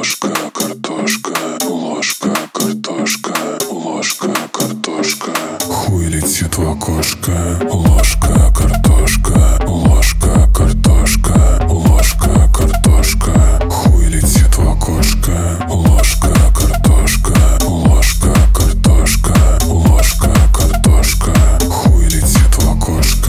Ложка, картошка, ложка, картошка, ложка, картошка. Хуй летит в окошко. Ложка, картошка, ложка, картошка, ложка, картошка. Хуй летит в окошко. Ложка, картошка, ложка, картошка, ложка, картошка. Хуй летит в окошко.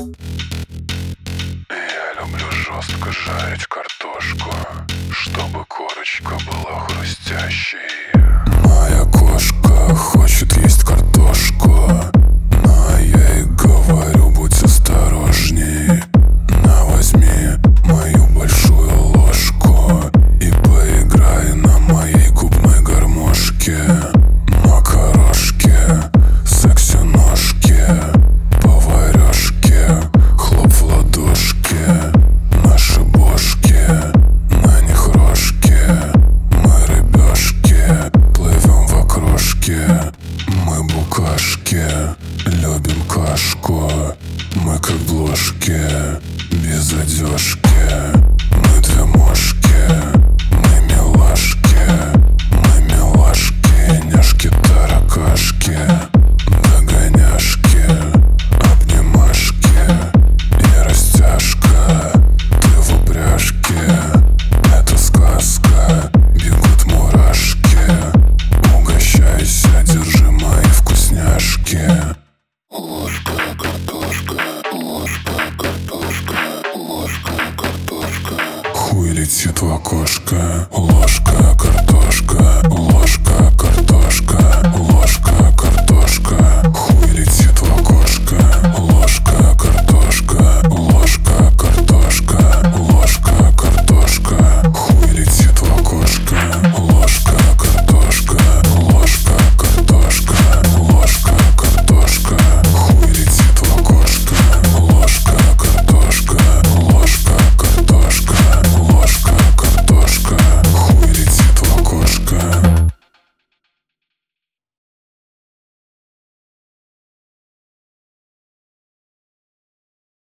Я люблю жестко жарить картошку, чтобы корочка была хрустящей. Моя кошка хочет есть картошку, но я ей говорю: будь осторожней. На, возьми мою большую ложку и поиграй на моей губной гармошке. Макарошки, секси-ножки, поварешки, хлоп в ладошки. Наши бошки, на них рожки. Мы рыбешки, плывем в окрошке. Мы букашки, любим кашку. Мы как бложки, без одежки. Мы две мошки, мы милашки. Мы милашки, няшки, таракашки. Догоняшки, обнимашки и растяжка. Ты в упряжке, это сказка. Бегут мурашки, угощайся, держи мои вкусняшки. Ложка, картошка, ложка, картошка, ложка, картошка. Хуй летит в окошко. Ложка, картошка, ложка.